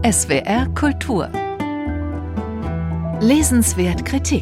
SWR Kultur. Lesenswert Kritik.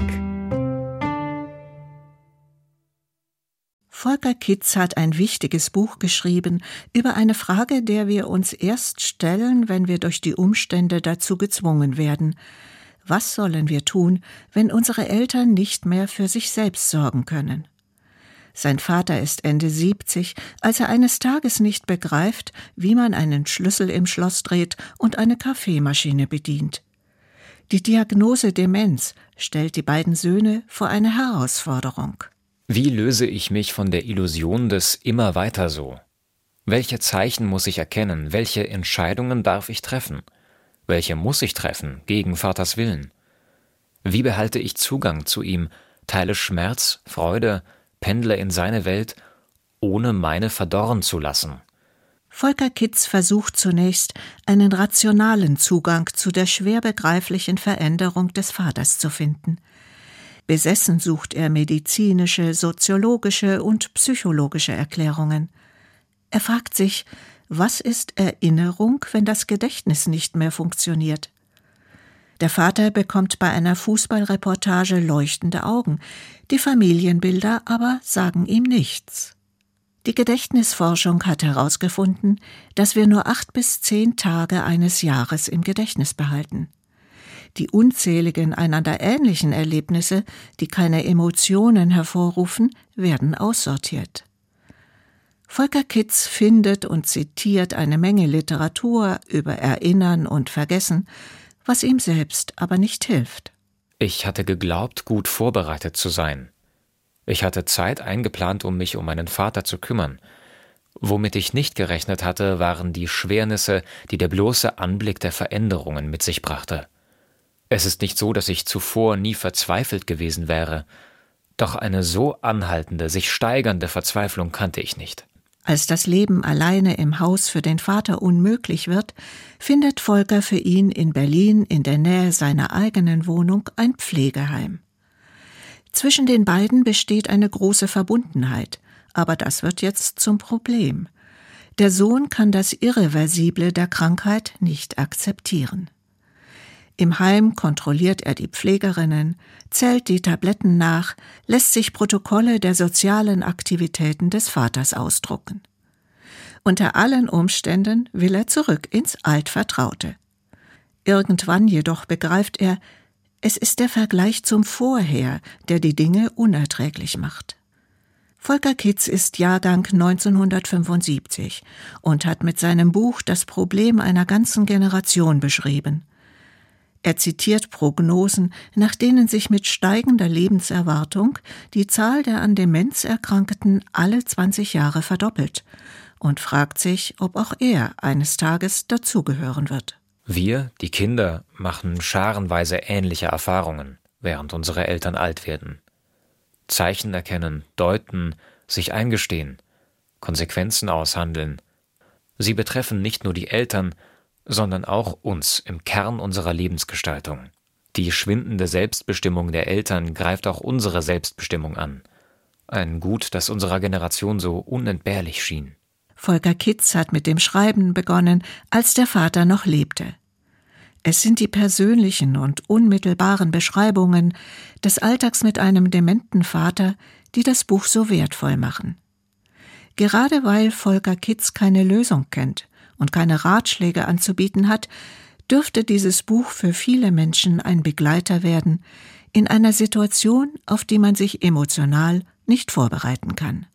Volker Kitz hat ein wichtiges Buch geschrieben über eine Frage, der wir uns erst stellen, wenn wir durch die Umstände dazu gezwungen werden. Was sollen wir tun, wenn unsere Eltern nicht mehr für sich selbst sorgen können? Sein Vater ist Ende 70, als er eines Tages nicht begreift, wie man einen Schlüssel im Schloss dreht und eine Kaffeemaschine bedient. Die Diagnose Demenz stellt die beiden Söhne vor eine Herausforderung. Wie löse ich mich von der Illusion des immer weiter so? Welche Zeichen muss ich erkennen? Welche Entscheidungen darf ich treffen? Welche muss ich treffen, gegen Vaters Willen? Wie behalte ich Zugang zu ihm, teile Schmerz, Freude, pendle in seine Welt, ohne meine verdorren zu lassen? Volker Kitz versucht zunächst, einen rationalen Zugang zu der schwer begreiflichen Veränderung des Vaters zu finden. Besessen sucht er medizinische, soziologische und psychologische Erklärungen. Er fragt sich, was ist Erinnerung, wenn das Gedächtnis nicht mehr funktioniert? Der Vater bekommt bei einer Fußballreportage leuchtende Augen, die Familienbilder aber sagen ihm nichts. Die Gedächtnisforschung hat herausgefunden, dass wir nur 8 bis 10 Tage eines Jahres im Gedächtnis behalten. Die unzähligen einander ähnlichen Erlebnisse, die keine Emotionen hervorrufen, werden aussortiert. Volker Kitz findet und zitiert eine Menge Literatur über Erinnern und Vergessen, was ihm selbst aber nicht hilft. Ich hatte geglaubt, gut vorbereitet zu sein. Ich hatte Zeit eingeplant, um mich um meinen Vater zu kümmern. Womit ich nicht gerechnet hatte, waren die Schwernisse, die der bloße Anblick der Veränderungen mit sich brachte. Es ist nicht so, dass ich zuvor nie verzweifelt gewesen wäre, doch eine so anhaltende, sich steigernde Verzweiflung kannte ich nicht. Als das Leben alleine im Haus für den Vater unmöglich wird, findet Volker für ihn in Berlin in der Nähe seiner eigenen Wohnung ein Pflegeheim. Zwischen den beiden besteht eine große Verbundenheit, aber das wird jetzt zum Problem. Der Sohn kann das Irreversible der Krankheit nicht akzeptieren. Im Heim kontrolliert er die Pflegerinnen, zählt die Tabletten nach, lässt sich Protokolle der sozialen Aktivitäten des Vaters ausdrucken. Unter allen Umständen will er zurück ins Altvertraute. Irgendwann jedoch begreift er, es ist der Vergleich zum Vorher, der die Dinge unerträglich macht. Volker Kitz ist Jahrgang 1975 und hat mit seinem Buch das Problem einer ganzen Generation beschrieben. Er zitiert Prognosen, nach denen sich mit steigender Lebenserwartung die Zahl der an Demenz Erkrankten alle 20 Jahre verdoppelt und fragt sich, ob auch er eines Tages dazugehören wird. Wir, die Kinder, machen scharenweise ähnliche Erfahrungen, während unsere Eltern alt werden. Zeichen erkennen, deuten, sich eingestehen, Konsequenzen aushandeln. Sie betreffen nicht nur die Eltern, sondern auch uns im Kern unserer Lebensgestaltung. Die schwindende Selbstbestimmung der Eltern greift auch unsere Selbstbestimmung an. Ein Gut, das unserer Generation so unentbehrlich schien. Volker Kitz hat mit dem Schreiben begonnen, als der Vater noch lebte. Es sind die persönlichen und unmittelbaren Beschreibungen des Alltags mit einem dementen Vater, die das Buch so wertvoll machen. Gerade weil Volker Kitz keine Lösung kennt und keine Ratschläge anzubieten hat, dürfte dieses Buch für viele Menschen ein Begleiter werden in einer Situation, auf die man sich emotional nicht vorbereiten kann.